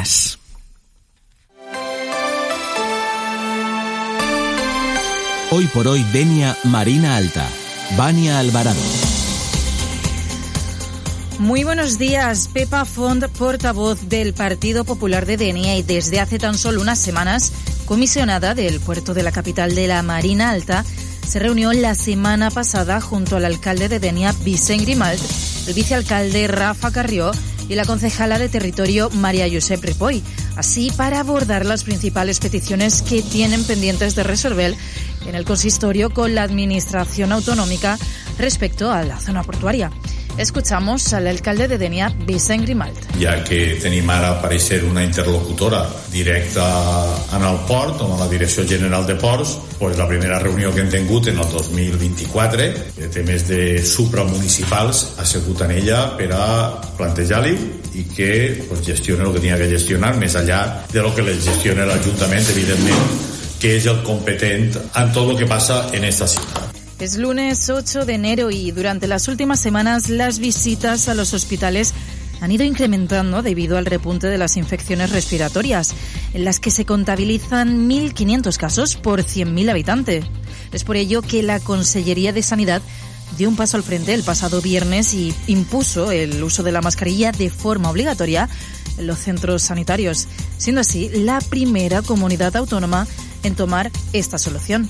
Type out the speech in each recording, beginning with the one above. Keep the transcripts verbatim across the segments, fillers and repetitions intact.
más. Hoy por hoy Denia, Marina Alta. Vania Alvarado. Muy buenos días. Pepa Font, portavoz del Partido Popular de Denia y desde hace tan solo unas semanas comisionada del puerto de la capital de la Marina Alta, se reunió la semana pasada junto al alcalde de Denia, Vicent Grimalt, el vicealcalde Rafa Carrió y la concejala de territorio María Josep Ripoll, así para abordar las principales peticiones que tienen pendientes de resolver en el consistorio con la administración autonómica respecto a la zona portuaria. Escuchamos al alcalde de Denia, Vicent Grimalt. Ja que tenim ara, pareix ser, una interlocutora directa en el port, o en la Direcció General de Ports, pues la primera reunió que hem tingut en el dos mil vint-i-quatre, de temes de supramunicipals, ha sigut en ella per a plantejar-li i que pues, gestioni el que tenia que gestionar, més enllà de lo que les gestiona l'Ajuntament, evidentment, que és el competent en tot el que passa en esta ciutat. Es lunes ocho de enero y durante las últimas semanas las visitas a los hospitales han ido incrementando debido al repunte de las infecciones respiratorias, en las que se contabilizan mil quinientos casos por cien mil habitantes. Es por ello que la Consellería de Sanidad dio un paso al frente el pasado viernes y impuso el uso de la mascarilla de forma obligatoria en los centros sanitarios, siendo así la primera comunidad autónoma en tomar esta solución.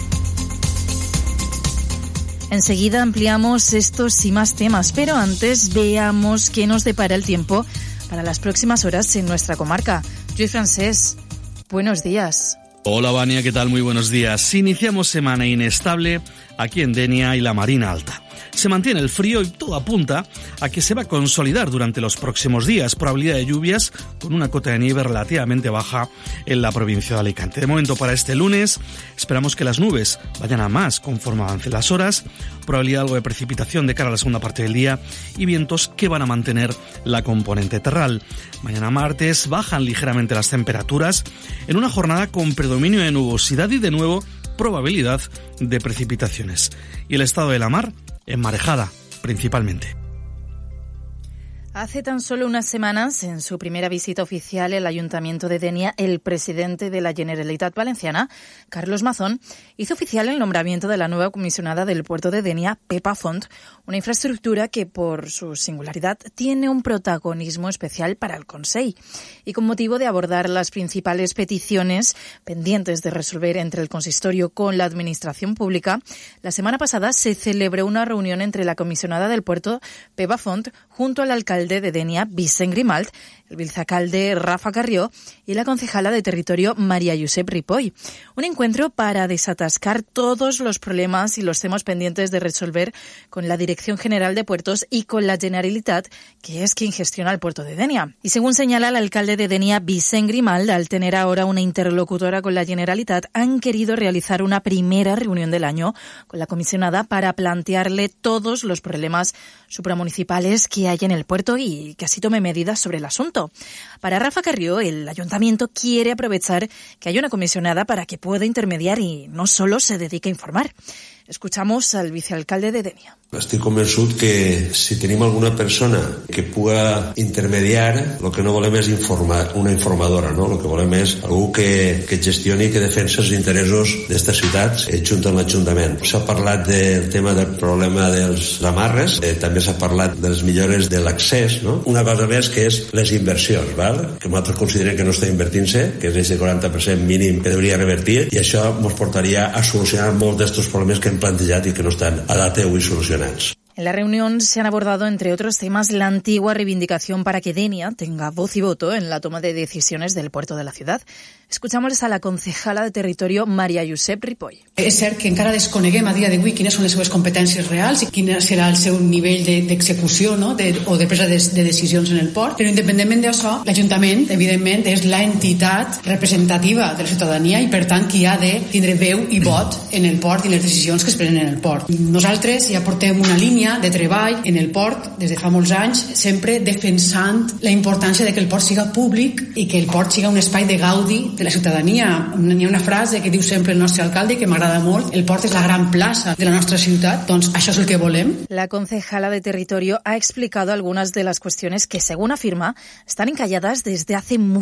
Enseguida ampliamos estos y más temas, pero antes veamos qué nos depara el tiempo para las próximas horas en nuestra comarca. Lluís Francés, buenos días. Hola Vania, ¿qué tal? Muy buenos días. Iniciamos semana inestable aquí en Denia y la Marina Alta. Se mantiene el frío y todo apunta a que se va a consolidar durante los próximos días. Probabilidad de lluvias con una cota de nieve relativamente baja en la provincia de Alicante. De momento para este lunes esperamos que las nubes vayan a más conforme avancen las horas. Probabilidad algo de precipitación de cara a la segunda parte del día y vientos que van a mantener la componente terral. Mañana martes bajan ligeramente las temperaturas en una jornada con predominio de nubosidad y de nuevo probabilidad de precipitaciones. Y el estado de la mar en marejada, principalmente. Hace tan solo unas semanas, en su primera visita oficial al Ayuntamiento de Denia, el presidente de la Generalitat Valenciana, Carlos Mazón, hizo oficial el nombramiento de la nueva comisionada del puerto de Denia, Pepa Font, una infraestructura que, por su singularidad, tiene un protagonismo especial para el Consell. Y con motivo de abordar las principales peticiones pendientes de resolver entre el consistorio con la administración pública, la semana pasada se celebró una reunión entre la comisionada del puerto, Pepa Font, junto al alcalde de Denia, Vicent Grimalt, el vicealcalde Rafa Carrió y la concejala de territorio María Josep Ripoll. Un encuentro para desatascar todos los problemas y los temas pendientes de resolver con la Dirección General de Puertos y con la Generalitat, que es quien gestiona el puerto de Denia. Y según señala el alcalde de Denia, Vicent Grimalt, al tener ahora una interlocutora con la Generalitat, han querido realizar una primera reunión del año con la comisionada para plantearle todos los problemas supramunicipales que hay en el puerto y que así tome medidas sobre el asunto. Para Rafa Carrió, el ayuntamiento quiere aprovechar que hay una comisionada para que pueda intermediar y no solo se dedique a informar. Escuchamos al vicealcalde de Denia. Estic convençut que si tenim alguna persona que puga intermediar, el que no volem és informar, una informadora, no? El que volem és algú que, que gestioni i que defensa els interessos d'estes ciutats eh, junt amb l'Ajuntament. S'ha parlat del tema del problema dels amarres, eh, també s'ha parlat de les millores de l'accés, no? Una cosa més que és les inversions, val? Que nosaltres considerem que no està invertint-se, que és aquest quaranta per cent mínim que hauria revertir, i això ens portaria a solucionar molts d'estos problemes que hem plantejat i que no estan a data d'avui solucionats. En la reunión se han abordado, entre otros temas, la antigua reivindicación para que Denia tenga voz y voto en la toma de decisiones del puerto de la ciudad. Escuchamos a la concejala de territorio María Josep Ripoll. És cert que encara desconeguem a dia d'avui quines són les seves competències reals i quin serà el seu nivell d'execució, no? de, o de presa de, de decisions en el port, però independentment d'això, l'Ajuntament, evidentment, és l'entitat representativa de la ciutadania i, per tant, qui ha de tindre veu i vot en el port i les decisions que es prenen en el port. Nosaltres ja portem una línia de treball en el port des de fa molts anys, sempre defensant la importància de que el port siga públic i que el port siga un espai de gaudi de la ciutadania. Hi ha una frase que diu sempre el nostre alcalde que m'agrada molt: el port és la gran plaça de la nostra ciutat. Doncs això és el que volem. La concejala de territorio ha explicado algunas de las cuestiones que, según afirma, están encalladas desde hace mucho